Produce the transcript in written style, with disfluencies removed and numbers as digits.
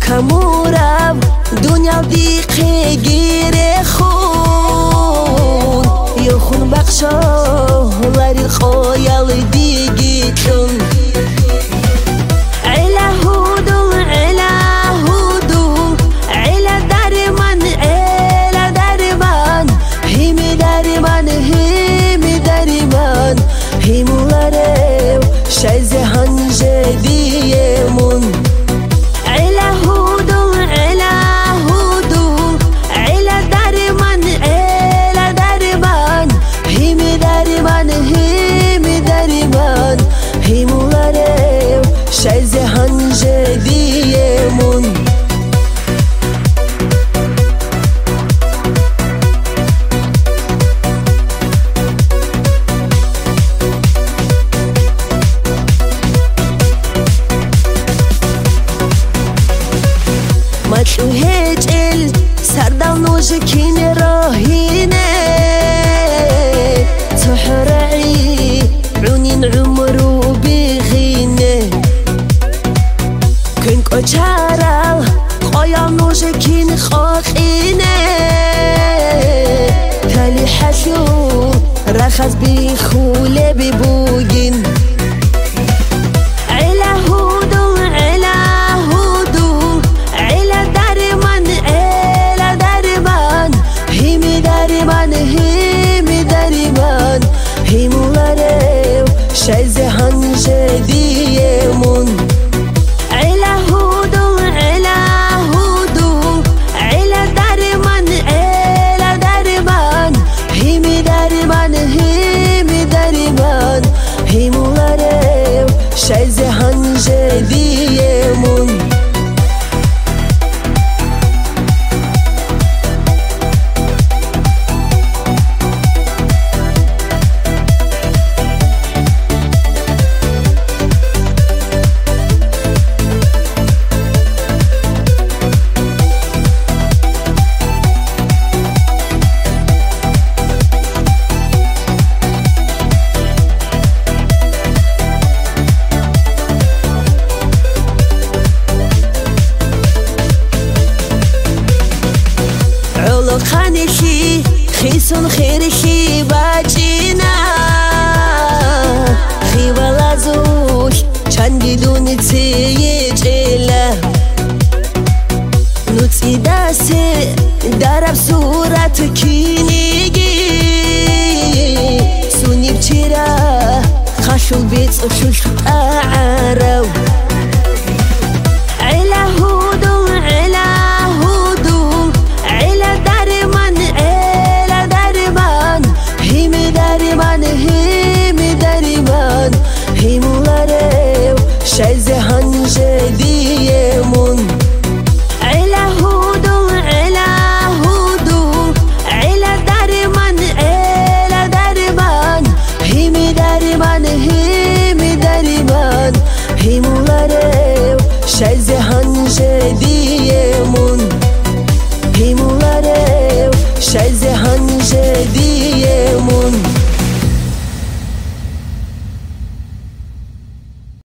همورم دنیا دیقه گیره خون یا خون بخشا لاری خیال دیگی تون هیمولاره شایز هنجه دیمون علا هودو علا هودو علا داری من هیمی داری من هیمولاره شایز هنجه دیمون مطلو هجل سردل نوجكين راهينه تحرعي عونين عمرو بغينه كنك أجارل قايا نوجكين خاقينه تالي حشو رخص بخوله ببوغين هیمولاره شایز هنجه دیمون علا هودو علا هودو علا داری من هیمی داری من هیمولاره شایز هنجه دیمون خانشی خیسون خیرشی باجینا خیوالازوش چندی دونی تیه جیله نوتی دسته درب صورت کینیگی سونیب چیرا خشل بیت شش اعرو علا هودو هیمولاره شایز هنجه دیمون علا هودو علا داری من هیمی داری من هیمولاره شایز هنجه دیمون هیمولاره شایز هنجه دیمون